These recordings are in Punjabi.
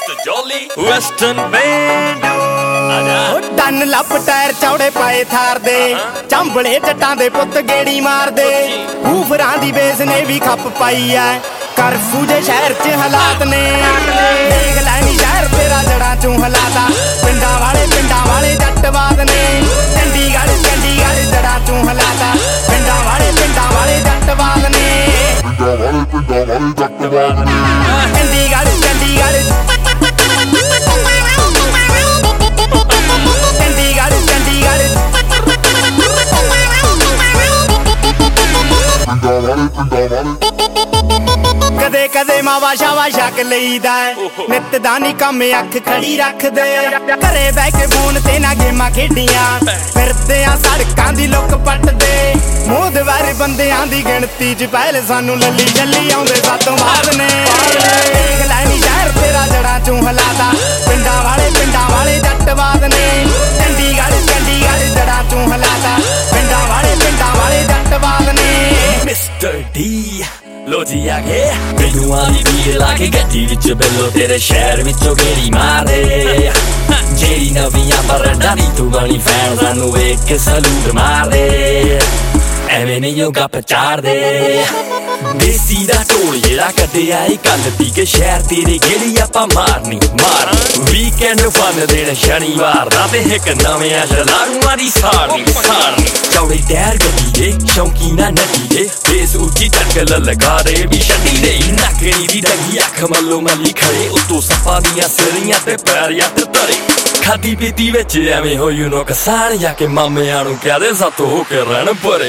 Mr. Jolly Western Band Dunlop tyre ਚੌੜੇ ਪਾਏ ਥਾਰ ਦੇ ਚੰਬਲੇ ਜੱਟਾਂ ਦੇ ਪੁੱਤ ਗੇੜੀ ਮਾਰਦੇ ਹੂਫਰਾਂ ਦੀ ਬੇਸ ਨੇ ਵੀ ਖੱਪ ਪਾਈ ਐ ਕਰਫੂ ਦੇ ਸ਼ਹਿਰ 'ਚ ਹਾਲਾਤ ਨੇ ਦੇਖ ਲੈ ਨੀ ਸ਼ਹਿਰ ਤੇਰਾ ਜੜਾਂ 'ਚੋਂ ਹਲਾਤਾ ਪਿੰਡਾਂ ਵਾਲੇ ਜੱਟਵਾਦ ਨੇ ਚੰਡੀਗੜ੍ਹ ਜੜਾਂ 'ਚੋਂ ਹਲਾਤਾ ਪਿੰਡਾਂ ਵਾਲੇ ਜੱਟਵਾਦ ਨੇ ਚੰਡੀਗੜ੍ਹ ਕਦੇ ਕਦੇ ਮਾਵਾ ਸ਼ਾਵਾ ਛਕ ਲਈਦਾ ਨਿੱਤ ਦਾ ਨੀ ਕੰਮ ਅੱਖ ਖੜੀ ਰੱਖਦੇ ਘਰੇ ਬਹਿ ਕੇ ਫੋਨ ਤੇ ਨਾ ਗੇਮਾਂ ਖੇਡੀਆਂ ਫਿਰਦੇ ਆ ਸੜਕਾਂ ਦੀ ਲੁੱਕ ਪੱਟਦੇ ਮੋਦਵਾਰ ਬੰਦਿਆਂ ਦੀ ਗਿਣਤੀ 'ਚ ਪਹਿਲ ਸਾਨੂੰ ਲੱਲੀ ਚੱਲੀ ਆਉਂਦੇ ਸਾਤੋਂ ਬਾਅਦ ਨੇ ਦੇਖ ਲੈ ਨੀ ਸ਼ਹਿਰ ਤੇਰਾ ਜੜਾਂ 'ਚੋਂ ਹਲਾਤਾ ਪਿੰਡਾਂ ਵਾਲੇ ਜੱਟਵਾਦ ਨੇ ਚੰਡੀਗੜ੍ਹ ਜੜਾਂ 'ਚੋਂ ਹਲਾਤਾ ਪਿੰਡਾਂ ਵਾਲੇ ਜੱਟਵਾਦ ਨੇ Mr. D ਲੋ ਜੀ ਆ ਗਏ ਪਿੰਡੂਆਂ ਦੀ ਭੀੜ ਲਾ ਕੇ ਗੱਡੀ ਵਿੱਚ ਬੈਲੋ ਤੇਰੇ ਸ਼ਹਿਰ ਵਿੱਚੋਂ ਗੇੜੀ ਮਾਰਦੇ ਜਿਹੜੀ ਨਵੀਆਂ ਬਰੰਡਾਂ ਦੀ ਤੂੰ ਬਣੀ ਫੈਨ ਸਾਨੂੰ ਵੇਖ ਕੇ ਸਲੂਟ ਮਾਰਦੇ ਐਵੇਂ ਨਹੀਂ ਉਹ ਗੱਪ ਚਾੜਦੇ ਦੇਸੀ ਦਾ ਢੋਲ ਜਿਹੜਾ ਕੱਢਿਆ ਈ ਕੱਲ ਪੀ ਕੇ ਸ਼ਹਿਰ ਤੇਰੇ ਗੇੜੀ ਆਪਾਂ ਮਾਰਨੀ ਵੀਕਐਂਡ ਫਨ ਦੇਣ ਸ਼ਨੀਵਾਰ ਦਾ ਤੇ ਇੱਕ ਨਵਿਆਂ ਸ਼ਲਾਗੂਆਂ ਦੀ ਸਾੜਨੀ ਚੌੜੇ ਟਾਇਰ ਗੱਡੀ ਦੇ ਸ਼ੌਂਕੀਨਾ ਨੱਡੀ ਦੇ ਬੇਸ ਉੱਚੀ ਟੱਕ ਲਗਾ ਦੇ ਵੀ ਛੱਡੀ ਦੇ ਨੱਕਣੀ ਦੀ ਡੰਗੀ ਅੱਖ ਮੱਲੋ ਮੱਲੀ ਖੜੇ ਉੱਤੋਂ ਸੱਪਾਂ ਦੀਆਂ ਸਿਰੀਆਂ ਤੇ ਪੈਰ ਯੱਤ ਧਰੇ ਖਾਦੀ ਪੀਤੀ ਵਿੱਚ ਐਵੇਂ ਹੋਈ ਨੂੰ ਕਿਸਾਨ ਜਾ ਕੇ ਮਾਮਿਆਂ ਨੂੰ ਕਹਦੇ ਸਾਤੋਂ ਹੋ ਕੇ ਰਹਿਣ ਪਰੇ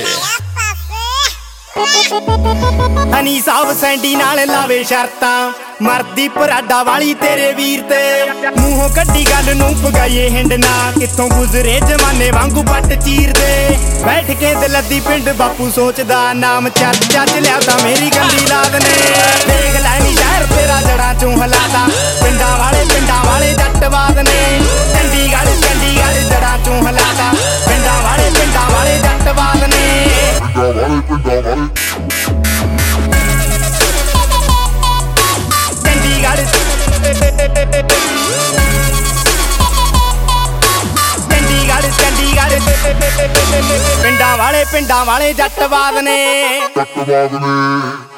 ਹਨੀ ਸਾਹਿਬ ਸੈਂਡੀ ਨਾਲ ਲਾਵੇ ਸ਼ਰਤਾਂ ਮਰਦੀ ਪਰਾਡਾ ਵਾਲੀ ਤੇਰੇ ਵੀਰ ਤੇ ਮੂੰਹੋਂ ਕੱਢੀ ਗੱਲ ਨੂੰ ਪਗਾਈਏ ਹਿੰਡਣਾ ਕਿੱਥੋਂ ਗੁਜ਼ਰੇ ਜਮਾਨੇ ਵਾਂਗੂ ਪੱਟ ਚੀਰਦੇ ਬੈਠ ਕੇ ਦਿਲੱਦੀ ਪਿੰਡ ਬਾਪੂ ਸੋਚਦਾ ਨਾਮ ਚੱਜ ਲਿਆ ਤਾਂ ਮੇਰੀ ਗੰਦੀ ਲਾਦ ਨੇ ਦੇਖ ਲੈ ਨੀ ਸ਼ਹਿਰ ਤੇਰਾ ਜੜਾਂ 'ਚੋਂ ਹਲਾਤਾ ਪਿੰਡਾਂ ਵਾਲੇ ਜੱਟਵਾਦ ਨੇ ਚੰਡੀਗੜ੍ਹ ਜੜਾਂ 'ਚੋਂ ਹਲਾਤਾ ਪਿੰਡਾਂ ਵਾਲੇ ਜੱਟਵਾਦ ਨੇ ਚੰਡੀਗੜ੍ਹ ਪਿੰਡਾਂ ਵਾਲੇ ਜੱਟਵਾਦ ਨੇ